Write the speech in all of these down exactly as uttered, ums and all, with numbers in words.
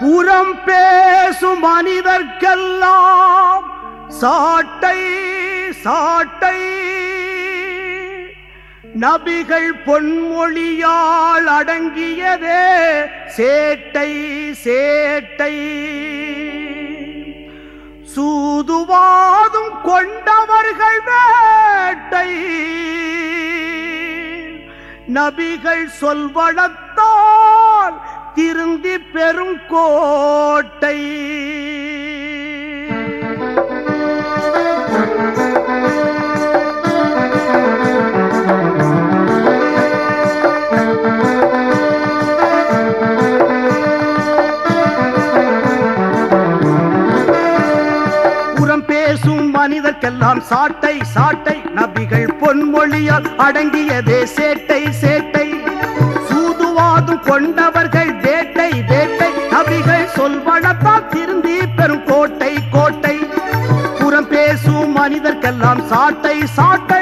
புறம் பேசும் மனிதர்க்கெல்லாம் சாட்டை சாட்டை, நபிகள் பொன்மொழியால் அடங்கியதே சேட்டை சேட்டை. சூதுவாதும் கொண்டவர்கள் வேட்டை, நபிகள் சொல்வளத்தால் திருந்தி பெரும் கோட்டை. புறம் பேசும் மனிதர்க்கெல்லாம் சாட்டை சாட்டை, நபிகள் பொன்மொழியால் அடங்கியதே சேட்டை சேட்டை. சூதுவாதும் கொண்டவர்கள் வேட்டை வேட்டை, நபிகள் சொல்வளத்தால் திருந்தி பெரும் கோட்டை கோட்டை. புறம் பேசும் மனிதர்க்கெல்லாம் சாட்டை சாட்டை.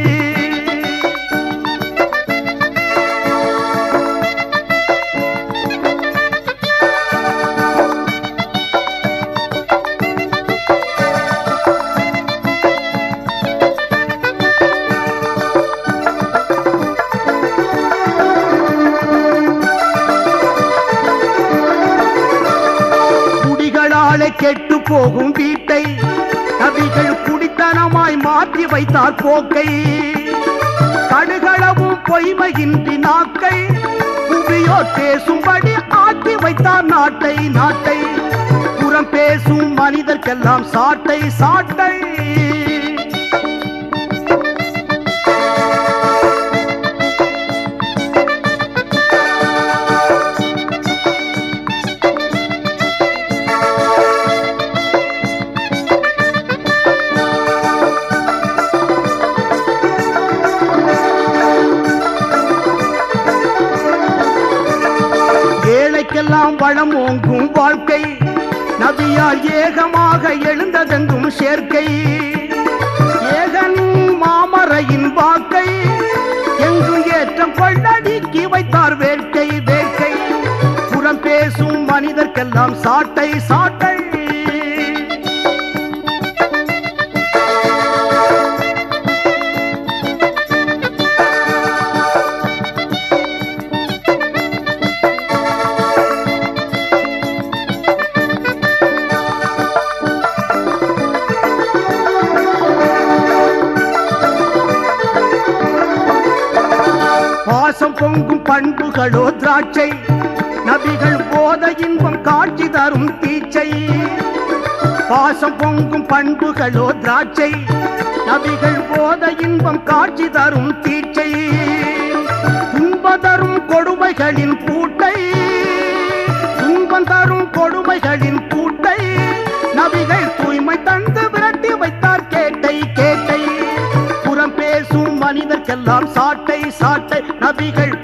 கெட்டு போகும் வீட்டை நபிகள் குடித்தனமாய் மாற்றி வைத்தார் போக்கை. கடுகளவும் பொய்மையின்றி நாக்கை புவியோர் பேசும்படி ஆக்கி வைத்தார் நாட்டை நாட்டை. புறம் பேசும் மனிதர்க்கெல்லாம் சாட்டை சாட்டை. ஏழைக்கெல்லாம் வளம் ஓங்கும் வாழ்க்கை, நபியால் ஏகமாக எழுந்ததெங்கும் சேர்க்கை. ஏகன் மாமரையின் வாக்கை எங்கும் ஏற்றம் கொள்ளடிக்கி வைத்தார் வேட்கை வேட்கை. புறம் பேசும் மனிதர்க்கெல்லாம் சாட்டை சாட்டை. பாசம் பொங்கும் பண்புகளோ திராட்சை, நபிகள் போத இன்பம் காட்சி தரும் தீச்சை. பாசம் பொங்கும் பண்புகளோ திராட்சை, நபிகள் போத இன்பம் காட்சி தரும் தீச்சை. துன்பம் தரும் கொடுமைகளின் பூட்டை, துன்பம் தரும் கொடுமைகளின் பூட்டை, நபிகள் தூய்மை தந்து விரட்டி வைத்தார் கேட்டை கேட்டை. புறம் பேசும் மனிதர்க்கெல்லாம் சாட்டை சாட்டை, நபிகள்